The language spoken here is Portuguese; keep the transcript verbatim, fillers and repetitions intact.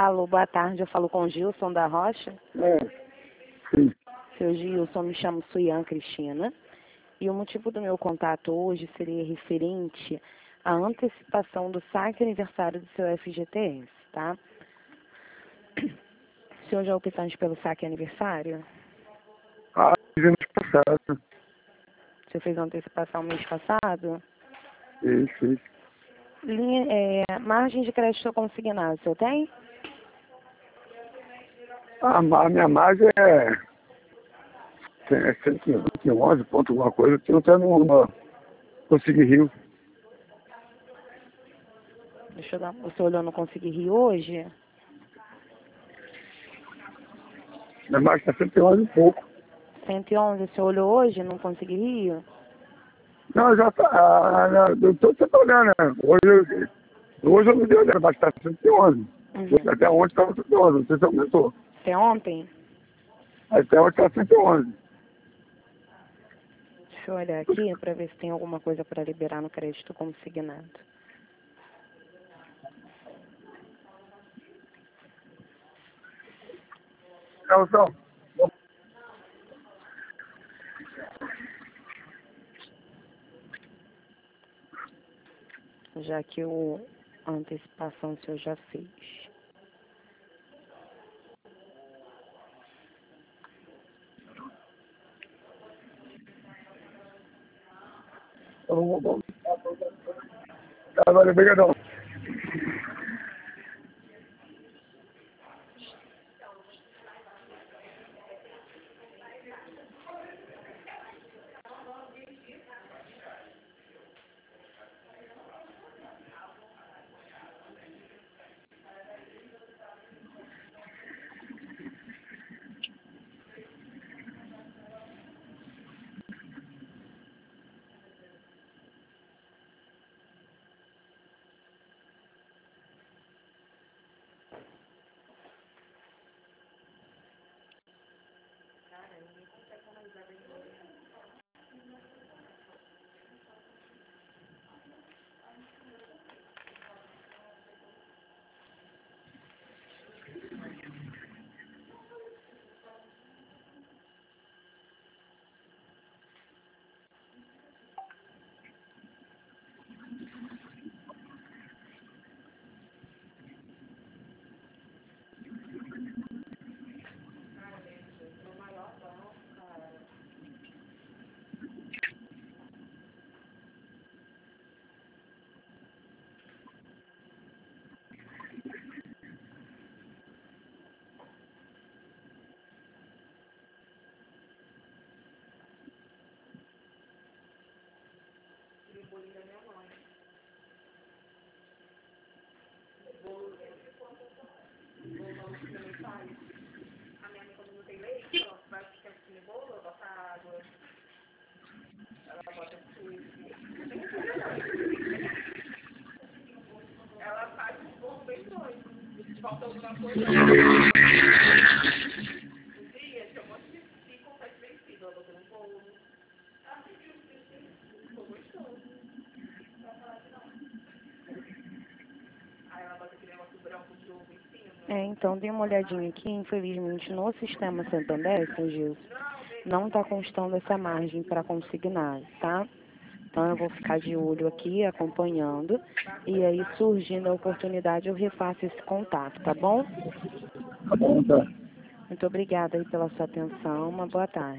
Alô, boa tarde, eu falo com o Gilson da Rocha. É, sim. Seu Gilson, me chamo Suian Cristina. E o motivo do meu contato hoje seria referente à antecipação do saque aniversário do seu F G T S, tá? O senhor já optante pelo saque aniversário? Ah, mês passado. O senhor fez a antecipação mês passado? Isso, isso. Linha, é, margem de crédito consignado, o senhor tem? Ah, a minha margem é, é cento e onze ponto alguma coisa, que não tem nenhuma. Consegui Rio. Deixa eu dar. O senhor olhou no Consegui Rio hoje? Minha margem está cento e onze e pouco. cento e onze, o senhor olhou hoje no Consegui Rio? Não, já tá. Ah, eu tô sempre olhando, né? Hoje, eu- hoje eu não dei olhada, mas está cento e onze. Uhum. Até ontem estava cento e onze, não sei se aumentou. Até ontem? Até ontem está cento e onze. Deixa eu olhar aqui para ver se tem alguma coisa para liberar no crédito consignado. Não, não. Já que o, a antecipação o senhor já fez. Vamos, vamos. Tá, valeu, obrigadão. É, então dê uma olhadinha aqui, infelizmente no sistema Santander, seu Gilson, não está constando essa margem para consignar, tá? Então eu vou ficar de olho aqui, acompanhando, e aí surgindo a oportunidade eu refaço esse contato, tá bom? Tá bom, tá. Muito obrigada aí pela sua atenção, uma boa tarde.